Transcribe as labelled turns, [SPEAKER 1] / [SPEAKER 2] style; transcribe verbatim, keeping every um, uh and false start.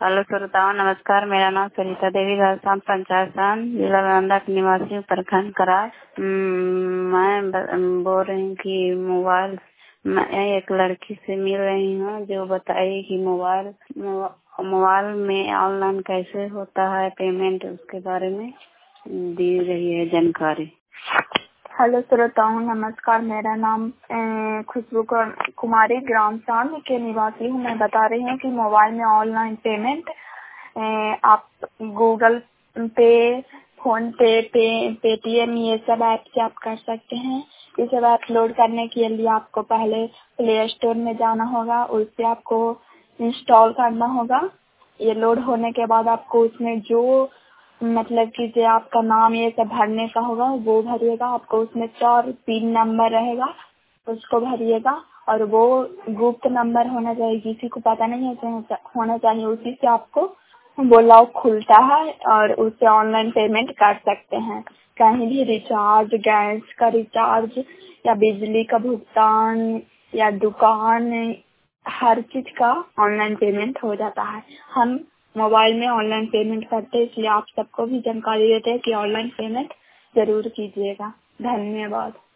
[SPEAKER 1] Hello श्रोताओं, नमस्कार। मेरा नाम सरिता देवी, राजस्थान पंचायत सान जिला नालंदा की निवासी हूँ, प्रखंड करार। मैं ब- बोल रही हूँ कि मोबाइल, मैं एक लड़की से मिल रही हूँ जो बताई कि मोबाइल मोबाइल में ऑनलाइन कैसे होता है पेमेंट, उसके बारे में दी रही है जानकारी।
[SPEAKER 2] हेलो श्रोताओं, नमस्कार। मेरा नाम अ, खुशबू कु- कुमारी ग्राम सांड के निवासी हूँ। मैं बता रही हूँ कि मोबाइल में ऑनलाइन पेमेंट अ, आप गूगल पे, फोन पे, पे पेटीएम, ये सब ऐप से आप कर सकते हैं। ये सब ऐप लोड करने के लिए आपको पहले प्ले स्टोर में जाना होगा, उससे आपको इंस्टॉल करना होगा। ये लोड होने के बाद आपको उसमें जो मतलब कि जो आपका नाम ये सब भरने का होगा वो भरिएगा। आपको उसमें चार पिन नंबर रहेगा, उसको भरिएगा और वो गुप्त नंबर होना चाहिए, किसी को पता नहीं है होना चाहिए। उसी से आपको वो लॉक खुलता है और उससे ऑनलाइन पेमेंट कर सकते हैं। कहीं भी रिचार्ज, गैस का रिचार्ज या बिजली का भुगतान या दुकान, हर चीज का ऑनलाइन पेमेंट हो जाता है। हम मोबाइल में ऑनलाइन पेमेंट करते हैं, इसलिए आप सबको भी जानकारी देते हैं कि ऑनलाइन पेमेंट जरूर कीजिएगा। धन्यवाद।